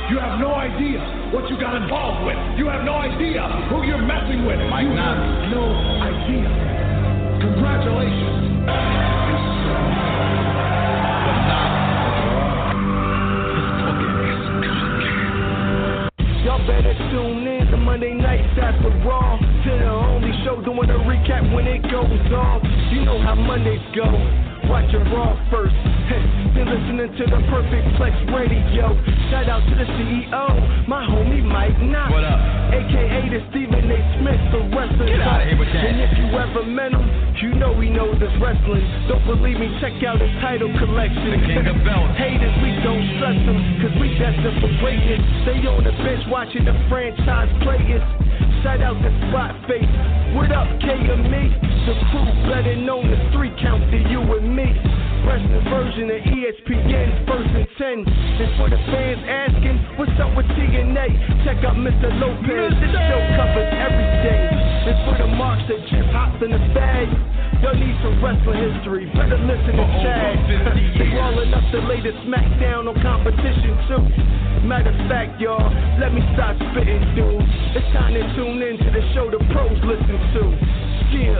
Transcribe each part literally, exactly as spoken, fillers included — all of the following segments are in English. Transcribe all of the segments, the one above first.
You have no idea what you got involved with. You have no idea who you're messing with. Mike you Knox. have no idea. Congratulations. Y'all better tune in to Monday nights after Raw. To the only show doing a recap when it goes off. You know how Mondays go. Watch it Raw first. Then listening to the Perfect Flex Radio. Shout out to the C E O, my homie Mike Knox. What up? A K A the Stephen A. Smith, the wrestler. Get out of here with that. And if you ever met him, you know he knows his wrestling. Don't believe me, check out his title collection. The King of Belts. Haters, we don't stress them, cause we destined for greatness. Stay on the bench watching the franchise players. Shout out to Spot Face. What up, K M E? The crew better known as three count to you and me. Wrestling version of E S P N, first and ten. And for the fans asking, what's up with T N A? Check out Mister Lopez, this show covers everything. And for the marks that just hopped in the bag, y'all need some wrestling history, better listen to Chad. They rolling up the latest SmackDown on competition too. Matter of fact, y'all, let me stop spitting, dude. It's time to tune in to the show the pros listen to. Yeah.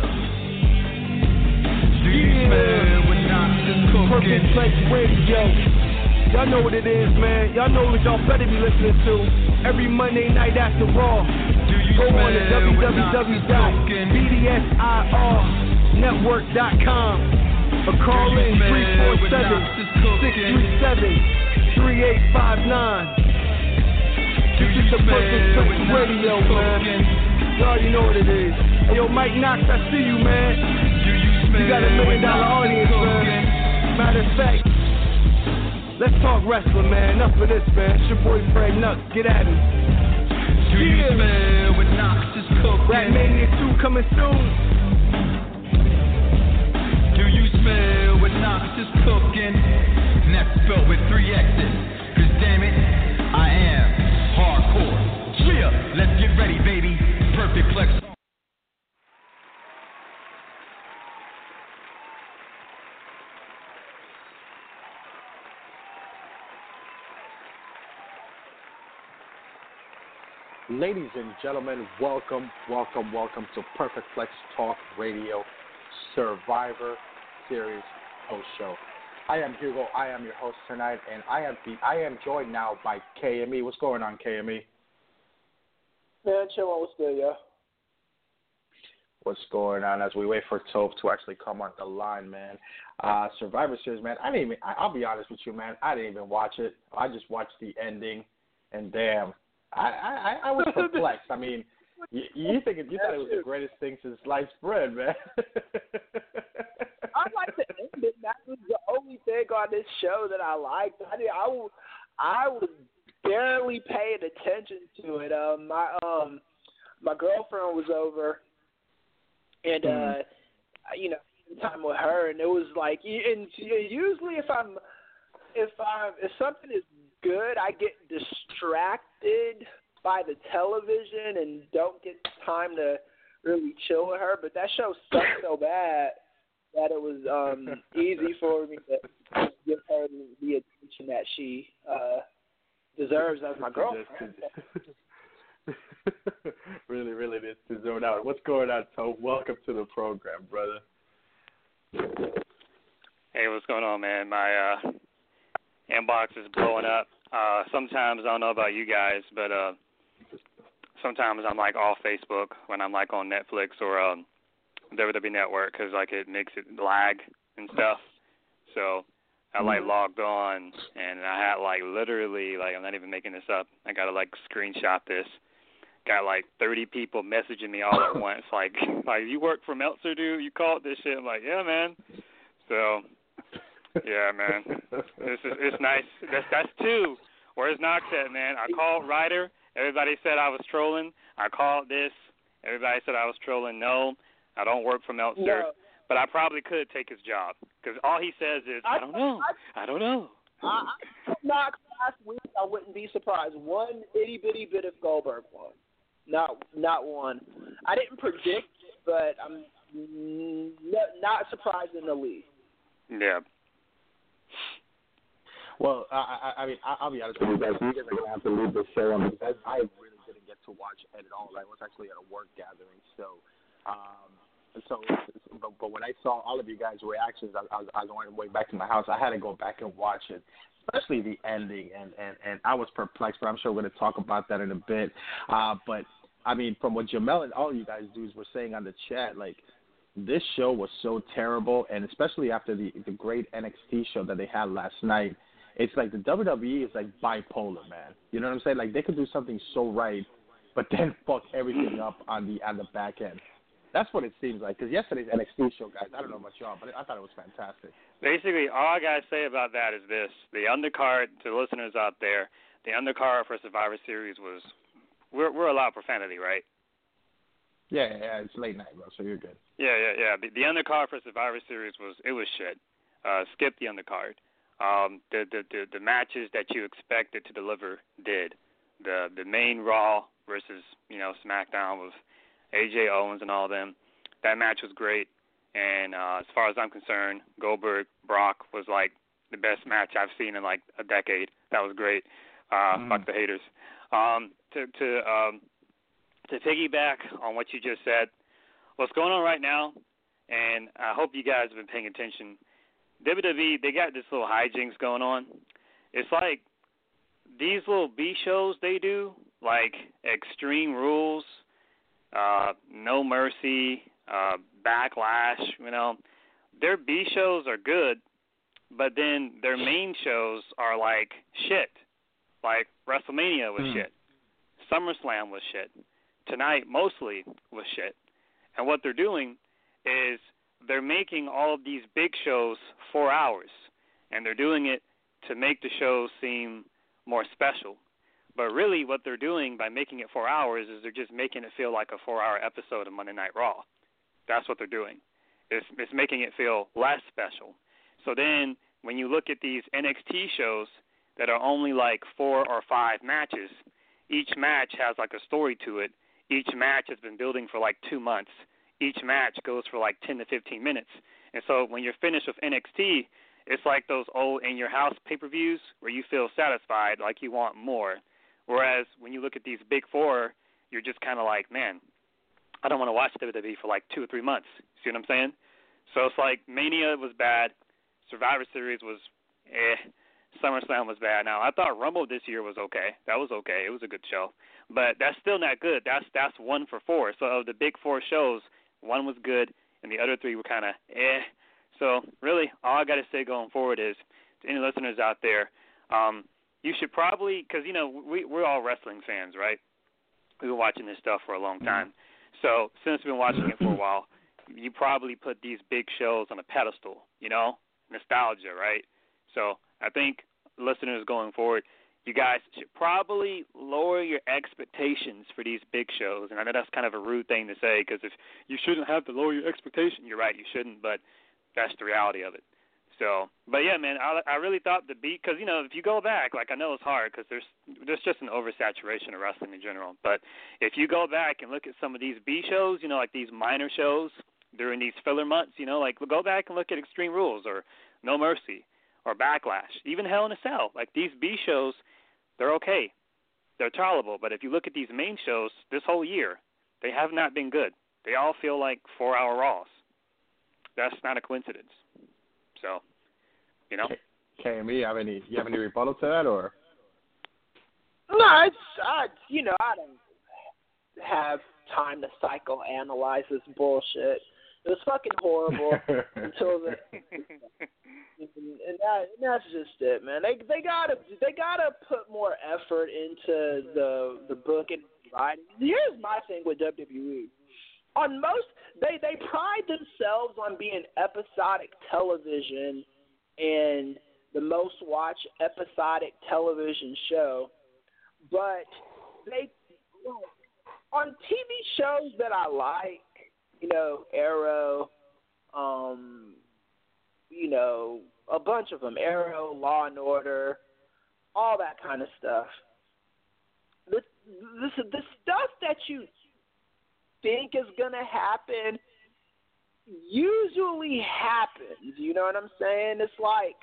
Do you smell what Knox is cooking? Perfect Flex Radio. Y'all know what it is, man. Y'all know what y'all better be listening to. Every Monday night after Raw. Go on to w w w dot b d s i r network dot com or call in three four seven, six three seven, three eight five nine. This is the Perfect Flex Radio, man. You already know what it is. Hey, yo, Mike Knox, I see you, man. You got a million dollar audience, man. Matter of fact, let's talk wrestling, man. Enough of this, man. It's your boy Fred Nuts. Get at him. Do you Yeah. smell what Knox is cooking? Ratmania two coming soon. Do you smell what Knox is cooking? And that's spelled with three X's. Cause damn it, I am hardcore. Yeah, let's get ready, baby. Perfect Flex. Ladies and gentlemen, welcome, welcome, welcome to Perfect Flex Talk Radio Survivor Series host show. I am Hugo. I am your host tonight, and I am the, I am joined now by K M E. What's going on, K M E? Man, chill on. What's good, yo? What's going on as we wait for Toph to actually come on the line, man? Uh, Survivor Series, man. I didn't even. I, I'll be honest with you, man. I didn't even watch it. I just watched the ending, and damn. I, I, I was perplexed. I mean, you, you think you thought it was the greatest thing since sliced bread, man. I like the ending. That was the only thing on this show that I liked. I did, I, was, I was barely paying attention to it. Um, my um, my girlfriend was over, and uh, mm. you know, time with her, and it was like, and usually if I'm, if I'm, if something is good, I get distracted by the television and don't get time to really chill with her. But that show sucked so bad that it was um, easy for me to give her the attention that she uh, deserves as my girlfriend. really, really needs to zone out. What's going on, Toph? Welcome to the program, brother. Hey, what's going on, man? My uh, inbox is blowing up. Uh, sometimes, I don't know about you guys, but uh, sometimes I'm like off Facebook when I'm like on Netflix or um, W W E Network because like it makes it lag and stuff. So I like logged on and I had like literally like I'm not even making this up. I gotta like screenshot this. Got like thirty people messaging me all at once. Like, like you work for Meltzer, dude? You called this shit? I'm like, yeah, man. So. Yeah, man. This is it's nice. That's that's two. Where's Knox at, man? I called Ryder. Everybody said I was trolling. I called this. Everybody said I was trolling. No, I don't work for Meltzer. No. But I probably could take his job because all he says is, I, I don't know. I, I don't know. I, I Knox last week. I wouldn't be surprised. One itty bitty bit of Goldberg won. Not not one. I didn't predict, but I'm not, not surprised in the least. Yeah. Well, I, I, I mean, I, I'll be honest with you guys. You guys are gonna have to leave the show on because I really didn't get to watch it at all. I was actually at a work gathering, so. Um, so, but, but when I saw all of you guys' reactions, I, I, was, I was on my way back to my house. I had to go back and watch it, especially the ending, and, and, and I was perplexed. But I'm sure we're going to talk about that in a bit. Uh, but I mean, from what Jamel and all you guys dudes were saying on the chat, like this show was so terrible, and especially after the the great N X T show that they had last night, it's like the W W E is like bipolar, man. You know what I'm saying? Like they could do something so right, but then fuck everything up on the on the back end. That's what it seems like. Because yesterday's N X T show, guys, I don't know about y'all, but I thought it was fantastic. Basically, all I got to say about that is this. The undercard, to the listeners out there, the undercard for Survivor Series was, we're we're allowed profanity, right? Yeah, yeah, yeah, it's late night, bro, so you're good. Yeah, yeah, yeah. The, the undercard for Survivor Series was, it was shit. Uh, skip the undercard. Um, the, the, the, the matches that you expected to deliver did. The, the main Raw versus, you know, SmackDown with A J Owens and all them. That match was great, and uh, as far as I'm concerned, Goldberg Brock was like the best match I've seen in like a decade. That was great. Uh, mm. Fuck the haters. Um, to to um, to piggyback on what you just said, what's going on right now, and I hope you guys have been paying attention. W W E, they got this little hijinks going on. It's like these little B shows they do, like Extreme Rules. Uh, No Mercy, uh, Backlash, you know, their B shows are good, but then their main shows are like shit. Like WrestleMania was mm. shit. SummerSlam was shit. Tonight mostly was shit. And what they're doing is they're making all of these big shows four hours, and they're doing it to make the shows seem more special. But really what they're doing by making it four hours is they're just making it feel like a four-hour episode of Monday Night Raw. That's what they're doing. It's, it's making it feel less special. So then when you look at these N X T shows that are only like four or five matches, each match has like a story to it. Each match has been building for like two months. Each match goes for like ten to fifteen minutes. And so when you're finished with N X T, it's like those old in-your-house pay-per-views where you feel satisfied, like you want more. Whereas when you look at these big four, you're just kind of like, man, I don't want to watch W W E for like two or three months. See what I'm saying? So it's like Mania was bad. Survivor Series was eh. SummerSlam was bad. Now, I thought Rumble this year was okay. That was okay. It was a good show. But that's still not good. That's that's one for four. So of the big four shows, one was good, and the other three were kind of eh. So really, all I got to say going forward is, to any listeners out there, um, you should probably, because, you know, we, we're all wrestling fans, right? We've been watching this stuff for a long time. So since we've been watching it for a while, you probably put these big shows on a pedestal, you know, nostalgia, right? So I think listeners going forward, you guys should probably lower your expectations for these big shows. And I know that's kind of a rude thing to say, because if you shouldn't have to lower your expectation, you're right, you shouldn't, but that's the reality of it. So, but yeah, man, I, I really thought the beat, because, you know, if you go back, like, I know it's hard because there's there's just an oversaturation of wrestling in general. But if you go back and look at some of these B shows, you know, like these minor shows during these filler months, you know, like go back and look at Extreme Rules or No Mercy or Backlash, even Hell in a Cell. Like these B shows, they're okay. They're tolerable. But if you look at these main shows this whole year, they have not been good. They all feel like four-hour Raws. That's not a coincidence. So, you know. K M E, you have any you have any rebuttal to that, or? No, it's I you know I don't have time to psychoanalyze this bullshit. It was fucking horrible until the and that and that's just it, man. They they gotta they gotta put more effort into the the book and writing. Here's my thing with W W E. On most, they, they pride themselves on being episodic television and the most watched episodic television show, but they on T V shows that I like, you know, Arrow, um, you know, a bunch of them, Arrow, Law and Order, all that kind of stuff. The the, the stuff that you think is gonna happen usually happens. You know what I'm saying? It's like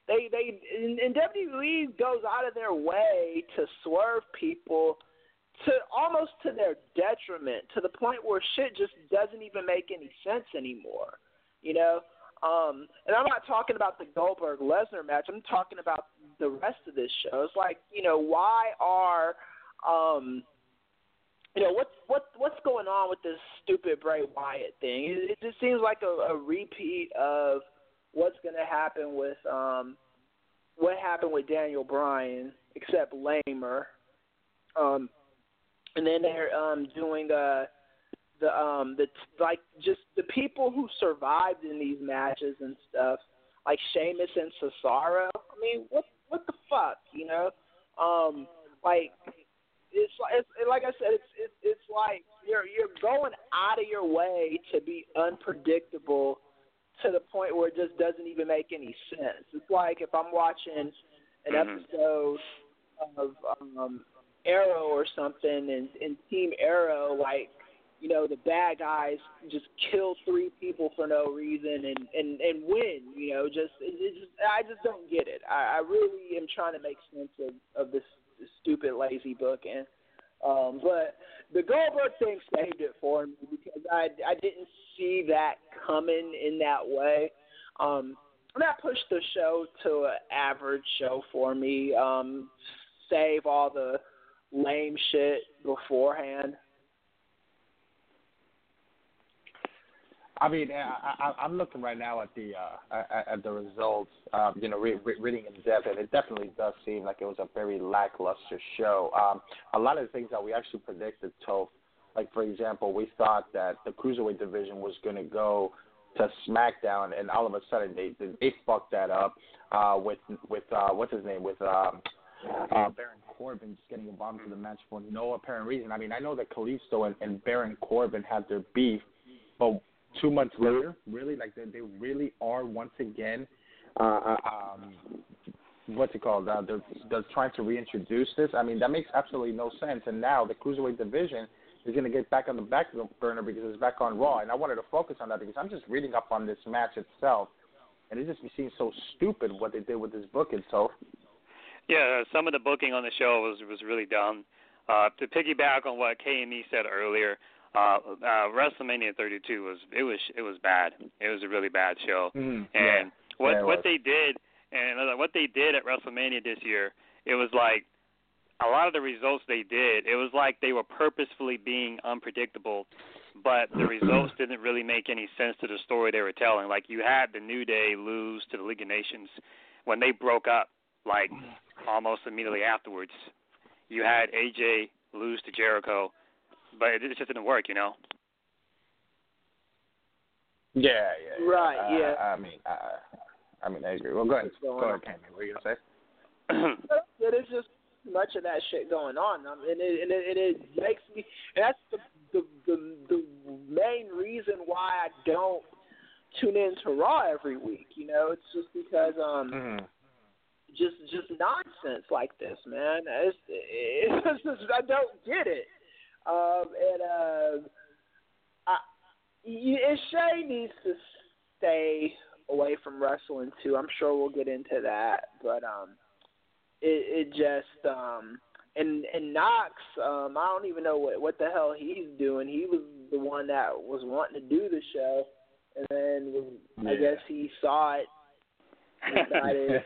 They they and, and W W E goes out of their way to swerve people to almost to their detriment, to the point where shit just doesn't even make any sense anymore. You know, um, and I'm not talking about the Goldberg Lesnar match. I'm talking about the rest of this show. It's like, you know, why are um, you know, what's what what's going on with this stupid Bray Wyatt thing? It, it just seems like a, a repeat of what's going to happen with um, what happened with Daniel Bryan, except lamer. Um, and then they're um, doing uh, the um, the like just the people who survived in these matches and stuff, like Sheamus and Cesaro. I mean, what what the fuck, you know? Um, like it's it's like I said, it's it's it's like you're you're going out of your way to be unpredictable to the point where it just doesn't even make any sense. It's like if I'm watching an Mm-hmm. episode of um, Arrow or something, and in Team Arrow, like, you know, the bad guys just kill three people for no reason and, and, and win, you know, just, it, it just, I just don't get it. I, I really am trying to make sense of, of this, this stupid, lazy booking. Um, but the Goldberg thing saved it for me because I, I didn't see that coming in that way. Um, and that pushed the show to an average show for me. Um, save all the lame shit beforehand. I mean, I, I, I'm looking right now at the uh, at, at the results, um, you know, re- re- reading in depth, and it definitely does seem like it was a very lackluster show. Um, a lot of the things that we actually predicted, Toph, like, for example, we thought that the Cruiserweight division was going to go to SmackDown, and all of a sudden they they fucked that up uh, with, with uh, what's his name, with um, uh, Baron Corbin just getting involved into the match for no apparent reason. I mean, I know that Kalisto and, and Baron Corbin had their beef, but two months later, really, like they, they really are once again, uh, um, what's it called? Uh, they're, they're trying to reintroduce this. I mean, that makes absolutely no sense. And now the Cruiserweight division is going to get back on the back burner because it's back on Raw. And I wanted to focus on that because I'm just reading up on this match itself, and it just seems so stupid what they did with this booking. So, yeah, some of the booking on the show was was really dumb. Uh, to piggyback on what K M E said earlier. Uh, uh, WrestleMania thirty-two was it was it was bad. It was a really bad show. mm, and yeah, what yeah, what they did and uh, what they did at WrestleMania this year, it was like a lot of the results they did. It was like they were purposefully being unpredictable, but the results didn't really make any sense to the story they were telling. Like you had the New Day lose to the League of Nations when they broke up, like almost immediately afterwards. You had A J lose to Jericho. But it just didn't work, you know. Yeah, yeah, yeah. Right, uh, yeah. I mean, uh, I mean, I agree. Well, go ahead. Go ahead, Kenny. What are you gonna say? There's just much of that shit going on, um, and it and it, and it makes me. And that's the, the the the main reason why I don't tune into Raw every week. You know, it's just because um. Mm-hmm. Just, just nonsense like this, man. It's, it's just, I don't get it. Um, and uh, I, and Shay needs to stay away from wrestling too. I'm sure we'll get into that, but um, it, it just um, and and Knox, um, I don't even know what what the hell he's doing. He was the one that was wanting to do the show, and then was, yeah. I guess he saw it. Decided.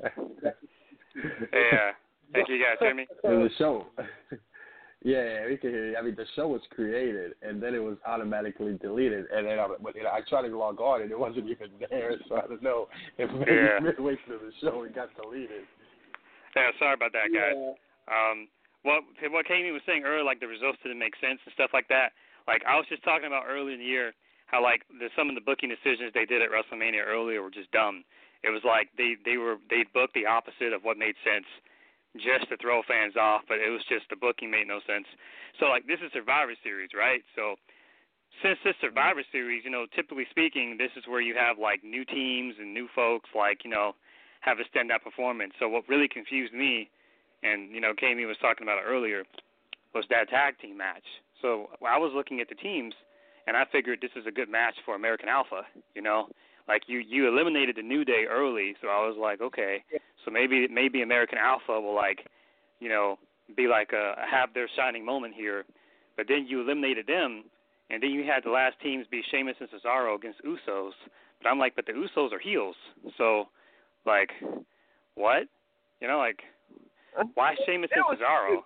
Yeah. Hey, can you guys hear me? The show. Yeah, we can hear you. I mean, the show was created, and then it was automatically deleted. And then I, you know, I tried to log on, and it wasn't even there. So I don't know if maybe yeah. midway through the show it got deleted. Yeah, sorry about that, guys. Yeah. Um, what what Kami was saying earlier, like the results didn't make sense and stuff like that. Like I was just talking about earlier in the year, how like the, some of the booking decisions they did at WrestleMania earlier were just dumb. It was like they, they were they booked the opposite of what made sense, just to throw fans off. But it was just the booking made no sense. So like this is Survivor Series, right? So since this Survivor Series, you know, typically speaking, this is where you have like new teams and new folks, like you know, have a standout performance. So what really confused me, and you know, Kami was talking about it earlier, was that tag team match. So I was looking at the teams, and I figured this is a good match for American Alpha, you know. Like you, you eliminated the New Day early, so I was like, okay, so maybe maybe American Alpha will like, you know, be like a have their shining moment here, but then you eliminated them, and then you had the last teams be Sheamus and Cesaro against Usos. But I'm like, but the Usos are heels, so like, what? You know, like, why Sheamus and Cesaro?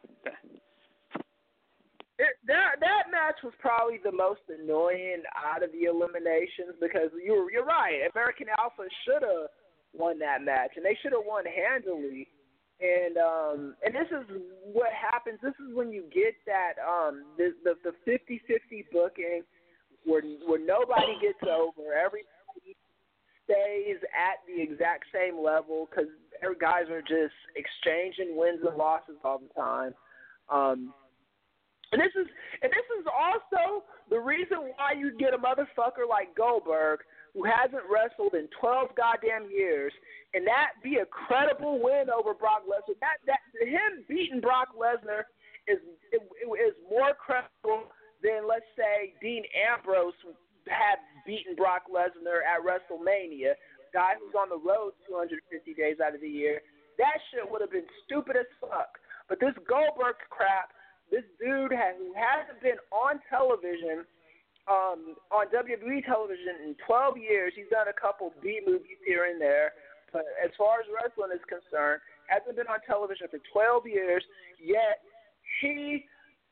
It, that that match was probably the most annoying out of the eliminations because you're you're right. American Alpha should have won that match, and they should have won handily. And um and this is what happens. This is when you get that um the the, the fifty-fifty booking where where nobody gets over. Everybody stays at the exact same level because guys are just exchanging wins and losses all the time. Um. And this is and this is also the reason why you get a motherfucker like Goldberg who hasn't wrestled in twelve goddamn years, and that be a credible win over Brock Lesnar. That that him beating Brock Lesnar is it, it is more credible than, let's say, Dean Ambrose had beaten Brock Lesnar at WrestleMania, guy who's on the road two hundred fifty days out of the year. That shit would have been stupid as fuck. But this Goldberg crap. This dude has, who hasn't been on television, um, on W W E television in twelve years. He's done a couple B movies here and there. But as far as wrestling is concerned, hasn't been on television for twelve years, yet he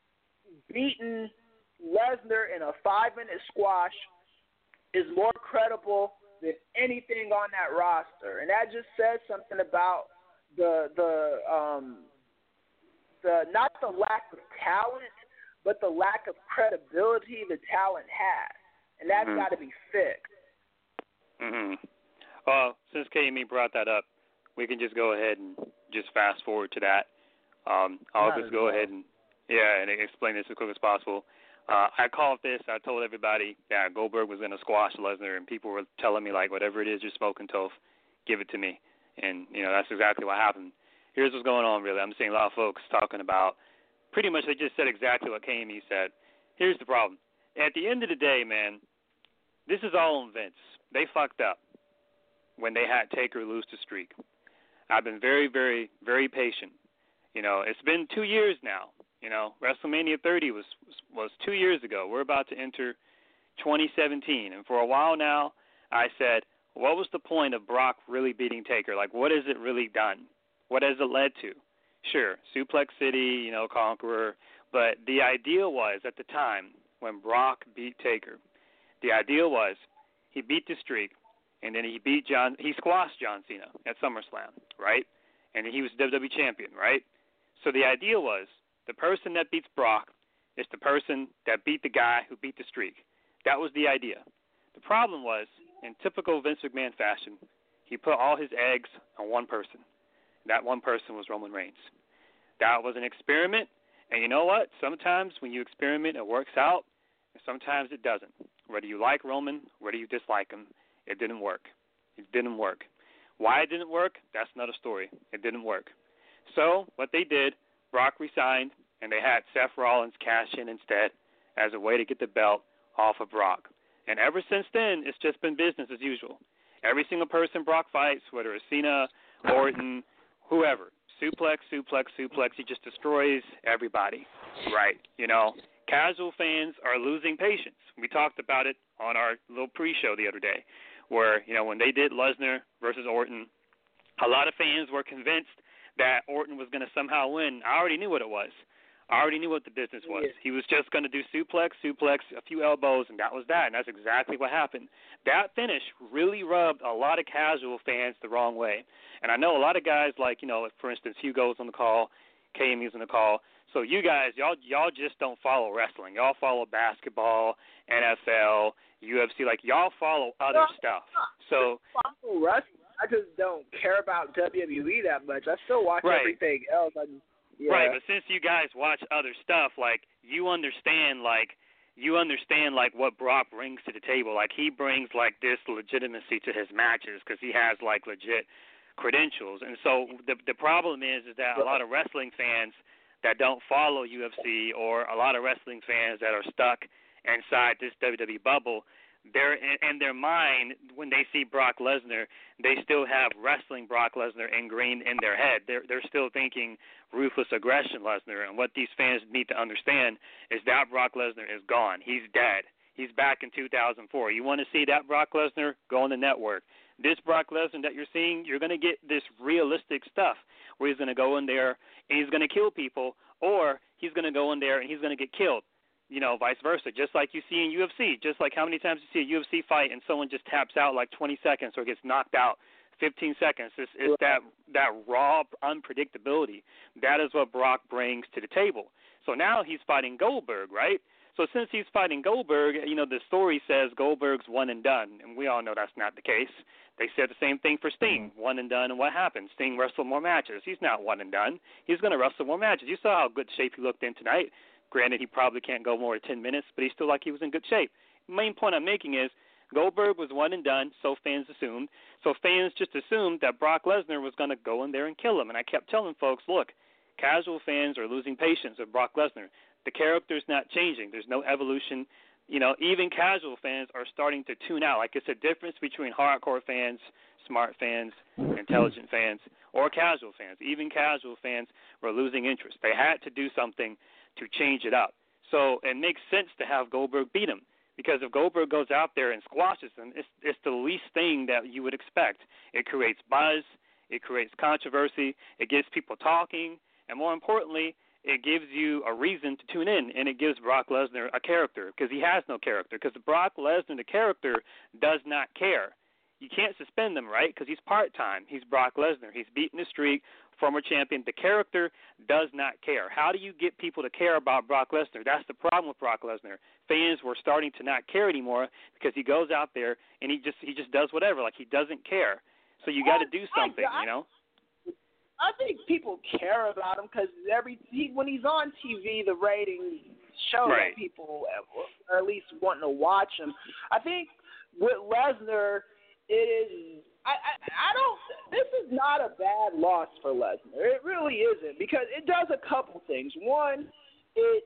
beaten Lesnar in a five-minute squash is more credible than anything on that roster. And that just says something about the the um The, not the lack of talent, but the lack of credibility the talent has. And that's mm-hmm. got to be fixed. Mm-hmm. Well, since K M E brought that up, we can just go ahead and just fast forward to that. Um, I'll not just go well. ahead and, yeah, and explain this as quick as possible. Uh, I called this. I told everybody that Goldberg was going to squash Lesnar, and people were telling me, like, whatever it is you're smoking, Toph, give it to me. And, you know, that's exactly what happened. Here's what's going on, really. I'm seeing a lot of folks talking about pretty much they just said exactly what K M E said. Here's the problem. At the end of the day, man, this is all on Vince. They fucked up when they had Taker lose the streak. I've been very, very, very patient. You know, it's been two years now. You know, WrestleMania thirty was was two years ago. We're about to enter twenty seventeen. And for a while now, I said, what was the point of Brock really beating Taker? Like, what has it really done? What has it led to? Sure, Suplex City, you know, Conqueror. But the idea was, at the time, when Brock beat Taker, the idea was he beat the streak, and then he beat John, he squashed John Cena at SummerSlam, right? And then he was W W E champion, right? So the idea was the person that beats Brock is the person that beat the guy who beat the streak. That was the idea. The problem was, in typical Vince McMahon fashion, he put all his eggs on one person. That one person was Roman Reigns. That was an experiment, and you know what? Sometimes when you experiment, it works out, and sometimes it doesn't. Whether you like Roman, whether you dislike him, it didn't work. It didn't work. Why it didn't work, that's another story. It didn't work. So what they did, Brock resigned, and they had Seth Rollins cash in instead as a way to get the belt off of Brock. And ever since then, it's just been business as usual. Every single person Brock fights, whether it's Cena, Orton, whoever, suplex, suplex, suplex, he just destroys everybody, right? You know, casual fans are losing patience. We talked about it on our little pre-show the other day where, you know, when they did Lesnar versus Orton, a lot of fans were convinced that Orton was going to somehow win. I already knew what it was. I already knew what the business was. Yeah. He was just going to do suplex, suplex, a few elbows, and that was that, and that's exactly what happened. That finish really rubbed a lot of casual fans the wrong way. And I know a lot of guys like, you know, for instance, Hugo's on the call, K M E's on the call. So you guys, y'all y'all just don't follow wrestling. Y'all follow basketball, N F L, U F C. Like, y'all follow other stuff. So follow wrestling. I just don't care about W W E that much. I still watch right. everything else. I just, yeah. Right, but since you guys watch other stuff, like, you understand, like, you understand, like, what Brock brings to the table. Like, he brings, like, this legitimacy to his matches because he has, like, legit credentials. And so the the problem is is that a lot of wrestling fans that don't follow U F C or a lot of wrestling fans that are stuck inside this W W E bubble, they're in, in their mind when they see Brock Lesnar, they still have wrestling Brock Lesnar ingrained in their head. They're they're still thinking ruthless aggression Lesnar, and what these fans need to understand is that Brock Lesnar is gone. He's dead. He's back in two thousand four. You want to see that Brock Lesnar? Go on the network. This Brock Lesnar that you're seeing, you're going to get this realistic stuff where he's going to go in there and he's going to kill people, or he's going to go in there and he's going to get killed. You know, vice versa, just like you see in U F C, just like how many times you see a U F C fight and someone just taps out like twenty seconds or gets knocked out fifteen seconds. It's, it's that, that raw unpredictability. That is what Brock brings to the table. So now he's fighting Goldberg, right? So since he's fighting Goldberg, you know, the story says Goldberg's one and done, and we all know that's not the case. They said the same thing for Sting, mm-hmm. one and done, and what happened? Sting wrestled more matches. He's not one and done. He's going to wrestle more matches. You saw how good shape he looked in tonight. Granted, he probably can't go more than ten minutes, but he still like he was in good shape. The main point I'm making is Goldberg was one and done, so fans assumed. So fans just assumed that Brock Lesnar was going to go in there and kill him. And I kept telling folks, look, casual fans are losing patience with Brock Lesnar. The character's not changing. There's no evolution. You know, even casual fans are starting to tune out. Like, it's a difference between hardcore fans, smart fans, intelligent fans, or casual fans. Even casual fans were losing interest. They had to do something to change it up. So it makes sense to have Goldberg beat him, because if Goldberg goes out there and squashes him, it's, it's the least thing that you would expect. It creates buzz. It creates controversy. It gets people talking. And more importantly, it gives you a reason to tune in, and it gives Brock Lesnar a character, because he has no character, because Brock Lesnar, the character, does not care. You can't suspend him, right, because he's part-time. He's Brock Lesnar. He's beaten the streak, former champion. The character does not care. How do you get people to care about Brock Lesnar? That's the problem with Brock Lesnar. Fans were starting to not care anymore because he goes out there and he just he just does whatever, like he doesn't care. So you got to do something, I, I, you know? I think people care about him because every he, when he's on T V, the ratings show right. that people are at least wanting to watch him. I think with Lesnar, it is. I, I, I don't. This is not a bad loss for Lesnar. It really isn't, because it does a couple things. One, it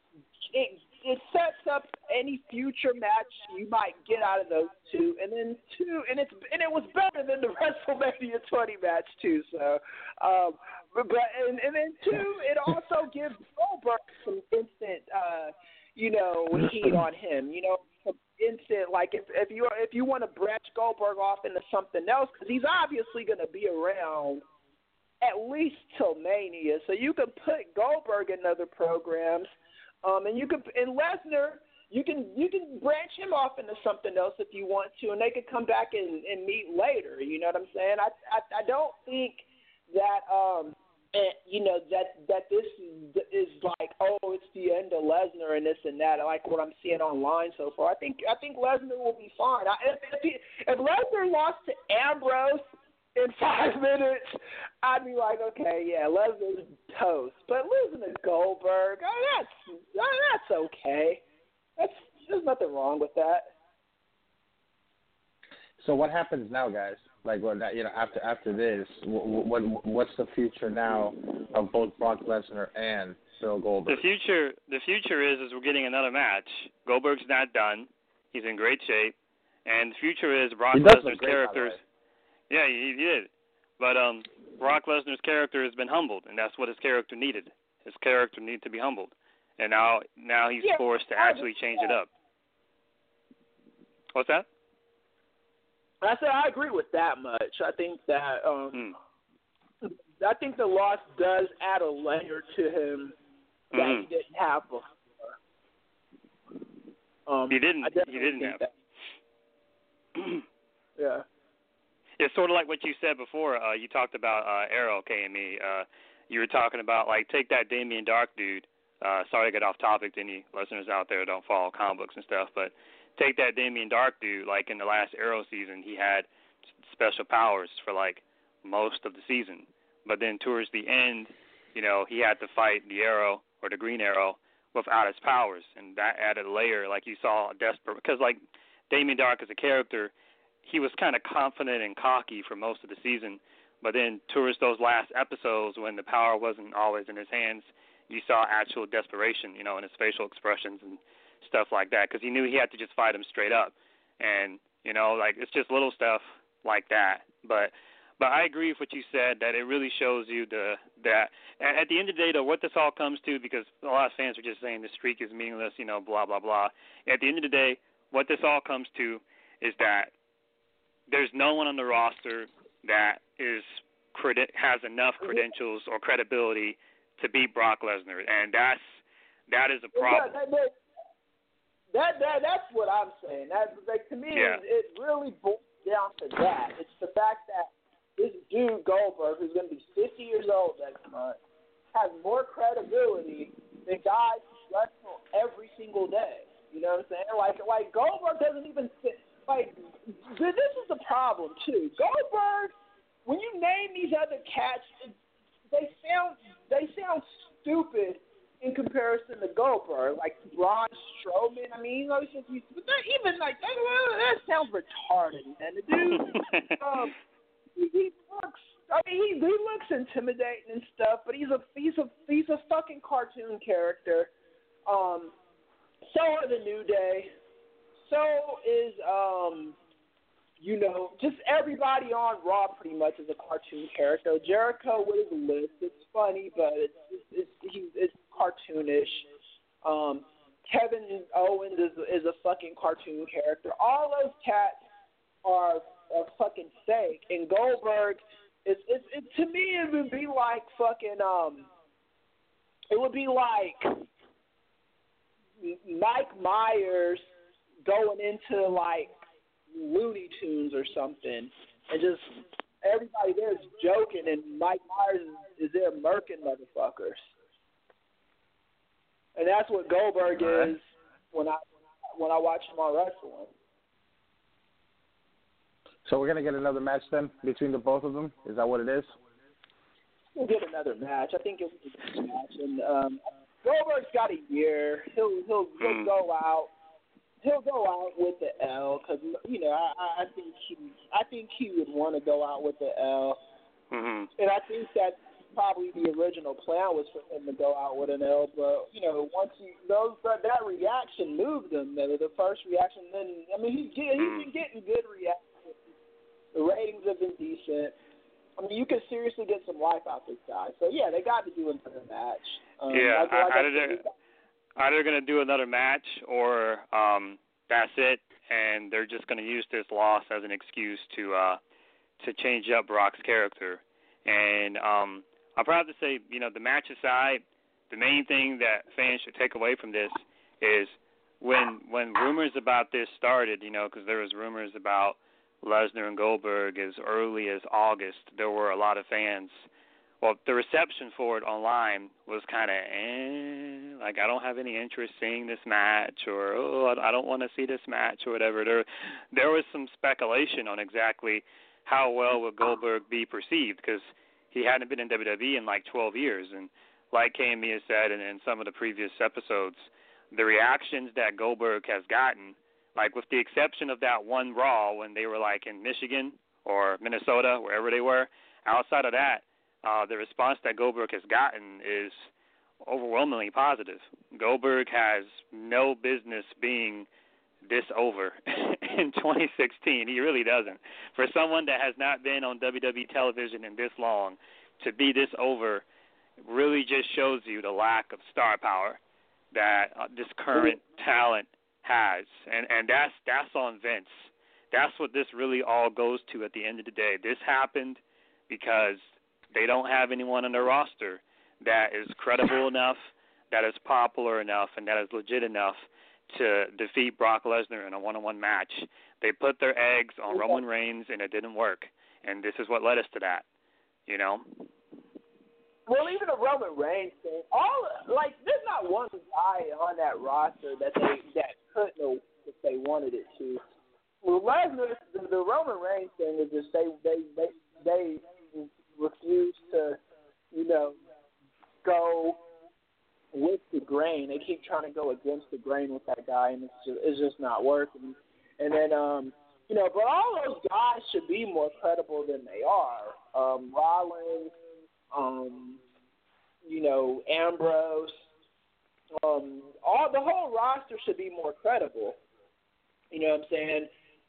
it it sets up any future match you might get out of those two, and then two, and it's and it was better than the WrestleMania twenty match too. So, um, but and, and then two, it also gives Goldberg some instant, uh, you know, heat on him. You know. Instant, like if if you if you want to branch Goldberg off into something else, because he's obviously going to be around at least till Mania, so you can put Goldberg in other programs, um, and you can and Lesnar, you can you can branch him off into something else if you want to, and they could come back and, and meet later. You know what I'm saying? I I, I don't think that um. And, you know, that that this is, is like, oh, it's the end of Lesnar and this and that. I like what I'm seeing online so far. I think I think Lesnar will be fine. I, if, if, he, if Lesnar lost to Ambrose in five minutes, I'd be like, okay, yeah, Lesnar's toast. But losing to Goldberg, oh, that's oh, that's okay. That's there's nothing wrong with that. So what happens now, guys? Like, what you know, after after this, what, what what's the future now of both Brock Lesnar and Bill Goldberg? The future, the future is is we're getting another match. Goldberg's not done; he's in great shape, and the future is Brock Lesnar's characters. Yeah, he, he did, but um, Brock Lesnar's character has been humbled, and that's what his character needed. His character needed to be humbled, and now now he's yeah, forced to actually change it up. What's that? I said I agree with that much. I think that um, mm. I think the loss does add a layer to him that mm. he didn't have before. Um, he didn't. He didn't have. That. yeah. It's sort of like what you said before. Uh, you talked about uh, Arrow, K M E. Uh, you were talking about, like, take that Damien Dark dude. Uh, sorry to get off topic to any listeners out there who don't follow comic books and stuff, but take that Damien Dark dude, like in the last Arrow season, he had special powers for like most of the season. But then towards the end, you know, he had to fight the Arrow or the Green Arrow without his powers, and that added a layer, like you saw, desperate. Because like Damien Dark as a character, he was kind of confident and cocky for most of the season. But then towards those last episodes, when the power wasn't always in his hands, you saw actual desperation, you know, in his facial expressions and stuff like that, because he knew he had to just fight him straight up. And, you know, like, it's just little stuff like that. But but I agree with what you said, that it really shows you the that at the end of the day, though, what this all comes to, because a lot of fans are just saying the streak is meaningless, you know, blah, blah, blah. At the end of the day, what this all comes to is that there's no one on the roster that is credi- has enough credentials or credibility to beat Brock Lesnar, and that's that is a problem. That, that, that, that that's what I'm saying. That, like, to me, yeah. it, it really boils down to that. It's the fact that this dude Goldberg, who's going to be fifty years old next month, has more credibility than guys who wrestle every single day. You know what I'm saying? Like, like Goldberg doesn't even fit. Like, this is the problem too. Goldberg, when you name these other cats, they sound they sound stupid in comparison to Goldberg. Like Braun Strowman. I mean, you know, it's just, but they're even like that, that sounds retarded, man. The dude. um, He, he looks. I mean, he he looks intimidating and stuff, but he's a he's a he's a fucking cartoon character. Um, so are the New Day. So is um, you know, just everybody on Raw pretty much is a cartoon character. Jericho with his list, it's funny, but it's it's it's, he, it's cartoonish. Um, Kevin Owens is is a fucking cartoon character. All those cats are. Are fucking fake, and Goldberg is it, it to me it would be like fucking um it would be like Mike Myers going into like Looney Tunes or something, and just everybody there is joking, and Mike Myers is, is there murking motherfuckers, and that's what Goldberg is when I when I watch him on wrestling. So we're gonna get another match then between the both of them. Is that what it is? We'll get another match. I think it was a good match, and um, Goldberg's got a year. He'll he'll he'll go out. He'll go out with the L because you know I I think he I think he would want to go out with the L, mm-hmm. and I think that probably the original plan was for him to go out with an L. But you know once he those that, that reaction moved him. The, the first reaction, then I mean he's he's been getting good reactions. The ratings have been decent. I mean, you could seriously get some life out this guy. So, yeah, they got to do another match. Um, yeah, like, like either, they're, either going to do another match or um, that's it, and they're just going to use this loss as an excuse to uh, to change up Brock's character. And um, I'm proud to say, you know, the match aside, the main thing that fans should take away from this is when when rumors about this started, you know, because there was rumors about Lesnar and Goldberg as early as August, there were a lot of fans. Well, the reception for it online was kind of, eh, like, I don't have any interest seeing this match, or, oh, I don't want to see this match, or whatever. There, there was some speculation on exactly how well would Goldberg be perceived, because he hadn't been in W W E in like twelve years. And like K M E has said in, in some of the previous episodes, the reactions that Goldberg has gotten, like with the exception of that one Raw when they were like in Michigan or Minnesota, wherever they were, outside of that, uh, the response that Goldberg has gotten is overwhelmingly positive. Goldberg has no business being this over in twenty sixteen. He really doesn't. For someone that has not been on W W E television in this long, to be this over really just shows you the lack of star power that uh, this current talent has, and and that's that's on Vince. That's what this really all goes to at the end of the day. This happened because they don't have anyone on their roster that is credible enough, that is popular enough, and that is legit enough to defeat Brock Lesnar in a one-on-one match. They put their eggs on Roman Reigns, and it didn't work. And this is what led us to that, you know? Well, even a Roman Reigns thing, all like there's not one guy on that roster that they that couldn't have if they wanted it to. Well, Lesnar, the, the Roman Reigns thing is just they they they they refuse to, you know, go with the grain. They keep trying to go against the grain with that guy, and it's just it's just not working. And then um, you know, but all those guys should be more credible than they are. Um, Rollins. Um, you know, Ambrose, um, all the whole roster should be more credible. You know what I'm saying?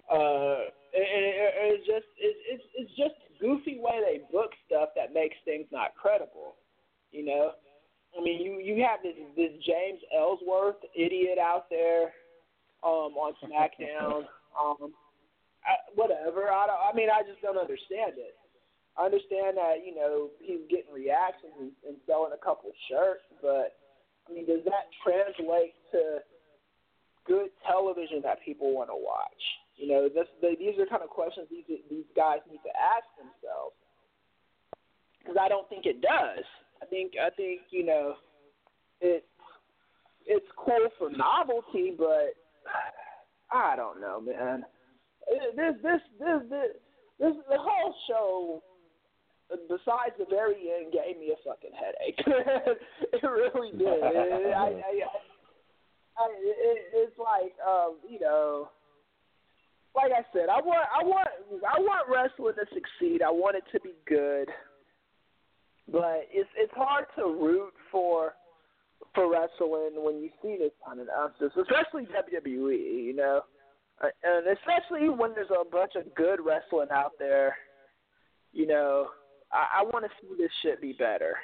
Uh, and it, it, it's just it, it's it's just a goofy way they book stuff that makes things not credible. You know, I mean, you you have this this James Ellsworth idiot out there um, on SmackDown. um, I, whatever. I don't, I mean, I just don't understand it. I understand that, you know, he's getting reactions and, and selling a couple of shirts, but I mean, does that translate to good television that people want to watch? You know, this, the, these are kind of questions these these guys need to ask themselves, because I don't think it does. I think I think you know, it it's cool for novelty, but I don't know, man. This this this this, this the whole show, besides the very end, gave me a fucking headache. It really did. It, I, I, I, it, it's like, um, you know, like I said, I want, I want, I want wrestling to succeed. I want it to be good, but it's it's hard to root for for wrestling when you see this kind of nonsense, especially W W E. You know, and especially when there's a bunch of good wrestling out there. You know, I, I want to see this shit be better.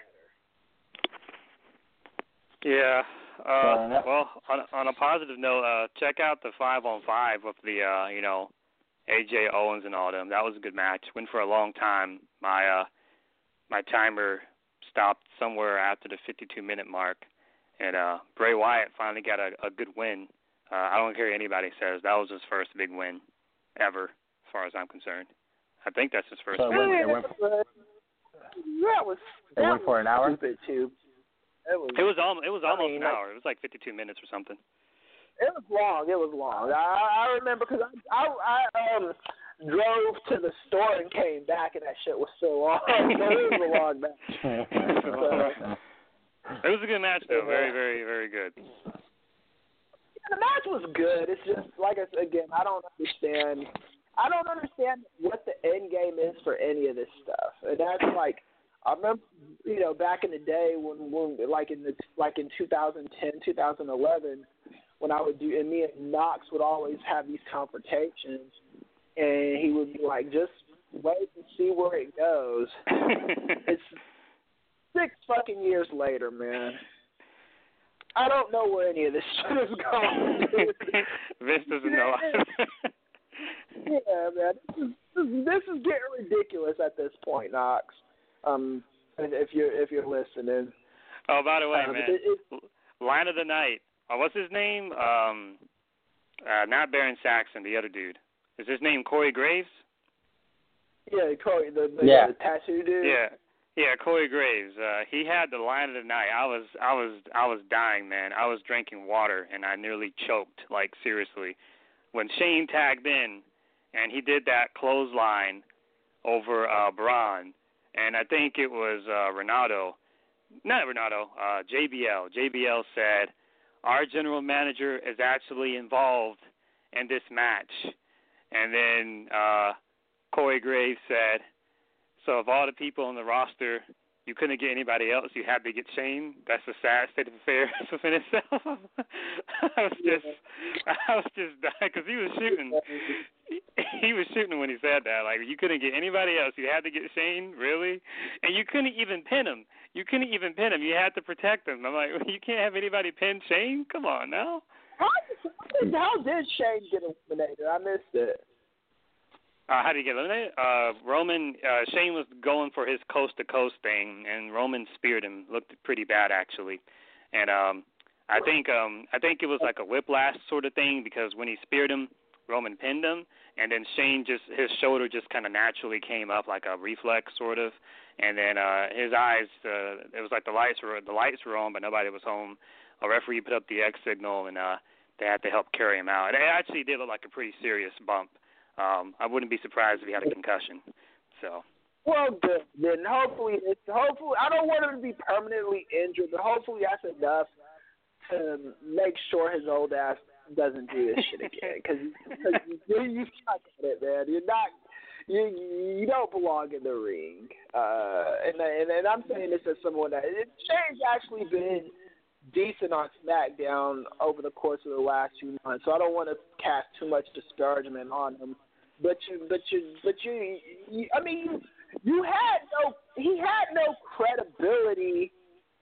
Yeah. Uh, well, on, on a positive note, uh, check out the five on five with the, uh, you know, A J Owens and all them. That was a good match. Went for a long time. My uh, my timer stopped somewhere after the fifty-two minute mark, and uh, Bray Wyatt finally got a, a good win. Uh, I don't care what anybody says. That was his first big win ever, as far as I'm concerned. I think that's his first so win. It went, it went, that was it went for an hour? Too. It was, it was, al- it was almost I mean, an hour. It was like fifty-two minutes or something. It was long. It was long. I, I remember because I, I, I um, drove to the store and came back, and that shit was so long. It was a long match. So, it was a good match, though. Very, very, very good. Yeah, the match was good. It's just, like I said, again, I don't understand. I don't understand what the end game is for any of this stuff. And that's like, I remember, you know, back in the day when, when like in the like in two thousand ten, two thousand eleven, when I would do, and me and Knox would always have these confrontations, and he would be like, "Just wait and see where it goes." It's six fucking years later, man. I don't know where any of this shit is going. Vince doesn't know. Yeah, man, this is, this is getting ridiculous at this point, Knox. Um, if you're if you're listening. Oh, by the way, um, man, it, it, line of the night. Oh, what's his name? Um, uh, not Baron Saxon, the other dude. Is his name Corey Graves? Yeah, Corey, the, the, yeah. the tattoo dude. Yeah, yeah, Corey Graves. Uh, he had the line of the night. I was, I was, I was dying, man. I was drinking water and I nearly choked. Like seriously, when Shane tagged in and he did that clothesline over uh, Braun. And I think it was uh, Renato, not Renato, uh, J B L. J B L said, our general manager is actually involved in this match. And then uh, Corey Graves said, so of all the people on the roster, you couldn't get anybody else. You had to get Shane. That's a sad state of affairs within itself. I was just, I was just dying because he was shooting. He was shooting when he said that. Like, you couldn't get anybody else. You had to get Shane, really? And you couldn't even pin him. You couldn't even pin him. You had to protect him. I'm like, you can't have anybody pin Shane? Come on now. How did, how did Shane get eliminated? I missed it. Uh, how did he get eliminated? Uh, Roman, uh, Shane was going for his coast-to-coast thing, and Roman speared him. Looked pretty bad, actually. And um, I think um, I think it was like a whiplash sort of thing because when he speared him, Roman pinned him, and then Shane just, his shoulder just kind of naturally came up like a reflex sort of, and then uh, his eyes, uh, it was like the lights were the lights were on, but nobody was home. A referee put up the X signal, and uh, they had to help carry him out. It actually did look like a pretty serious bump. Um, I wouldn't be surprised if he had a concussion. So. Well, good. Then hopefully, it's, hopefully, I don't want him to be permanently injured, but hopefully that's enough to make sure his old ass doesn't do this shit again. Because you, you suck at it, man. You're not. You you don't belong in the ring. Uh, and and and I'm saying this as someone that Shane's actually been decent on SmackDown over the course of the last few months, so I don't want to cast too much disparagement on him. But you, but you, but you, you I mean, you, you had no, he had no credibility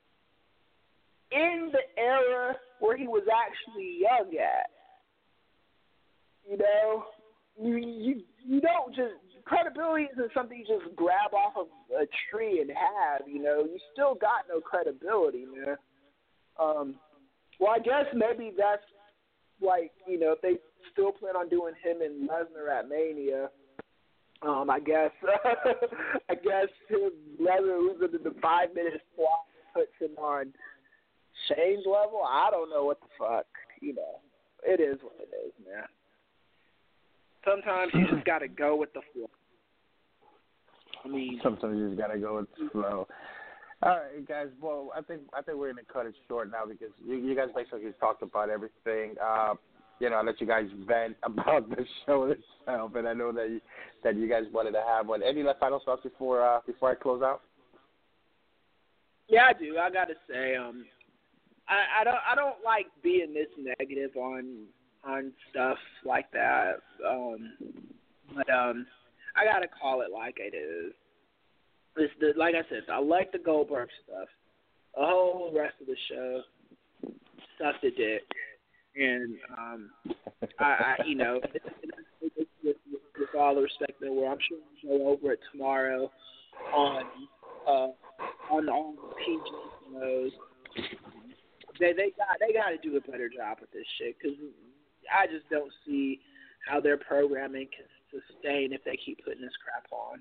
in the era where he was actually young at. You know, you you you don't just credibility isn't something you just grab off of a tree and have. You know, you still got no credibility, man. Um, well, I guess maybe that's like, you know, if they still plan on doing him and Lesnar at Mania. Um, I guess I guess him Lesnar losing the five minute slot puts him on Shane's level. I don't know what the fuck. You know, it is what it is, man. Sometimes you just got to go with the flow. I mean, sometimes you just got to go with the flow. All right, guys. Well, I think I think we're going to cut it short now because you, you guys basically talked about everything. Uh, you know, I let you guys vent about the show itself, and I know that you, that you guys wanted to have one. Any last final thoughts before uh, before I close out? Yeah, I do. I got to say, um, I, I don't I don't like being this negative on on stuff like that. Um, but um, I got to call it like it is. It's the, like I said, I like the Goldberg stuff. The whole rest of the show sucked a dick. And, um, I, I, you know, with, with, with all the respect in the world, I'm sure we'll go over it tomorrow on uh, on on P G shows. They they got they got to do a better job with this shit because I just don't see how their programming can sustain if they keep putting this crap on.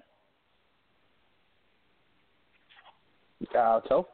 Uh, so?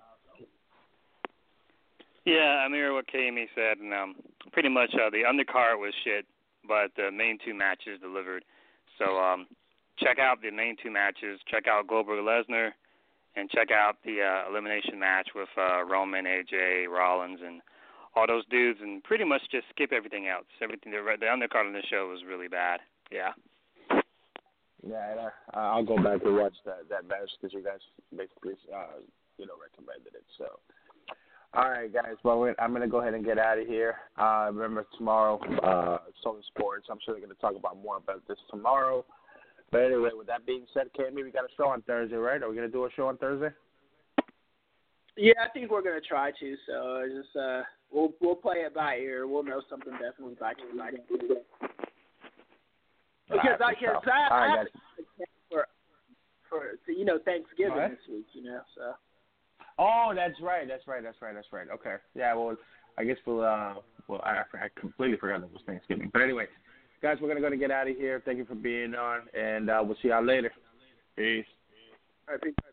Yeah, I mirror what K M E said, and um, pretty much uh, the undercard was shit, but the main two matches delivered. So um, check out the main two matches. Check out Goldberg Lesnar, and check out the uh, elimination match with uh, Roman, A J, Rollins, and all those dudes, and pretty much just skip everything else. Everything the, the undercard on the show was really bad. Yeah. Yeah, and I, I'll go back and watch that that match because you guys basically, uh, you know, recommended it. So, all right, guys. Well, we're, I'm gonna go ahead and get out of here. Uh, remember tomorrow, uh, Southern Sports. I'm sure they're gonna talk about more about this tomorrow. But anyway, with that being said, Cammy, we got a show on Thursday, right? Are we gonna do a show on Thursday? Yeah, I think we're gonna try to. So just uh, we'll we'll play it by ear. We'll know something definitely by Tuesday. Because right, I can, I, right, I have for for you know Thanksgiving right. this week, you know. So. Oh, that's right. That's right. That's right. That's right. Okay. Yeah. Well, I guess we'll. Uh, well, I, I completely forgot that it was Thanksgiving. But anyway, guys, we're gonna go to get out of here. Thank you for being on, and uh, we'll see y'all later. Peace. All right, peace.